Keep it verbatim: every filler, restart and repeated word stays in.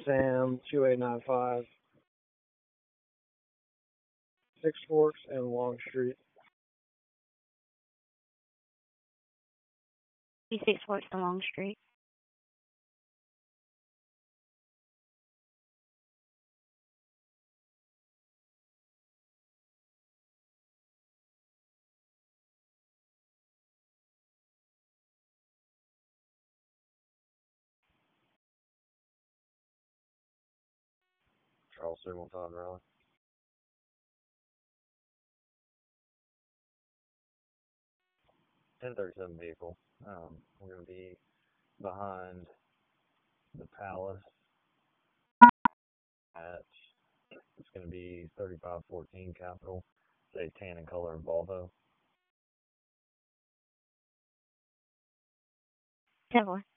Sam, two eight nine five, Six Forks and Long Street. Six Forks and Long Street. Charles three one five Raleigh. ten thirty-seven vehicle. Um, we're going to be behind the Palace at, it's going to be thirty-five fourteen Capital. It's a tan and color Volvo. ten four.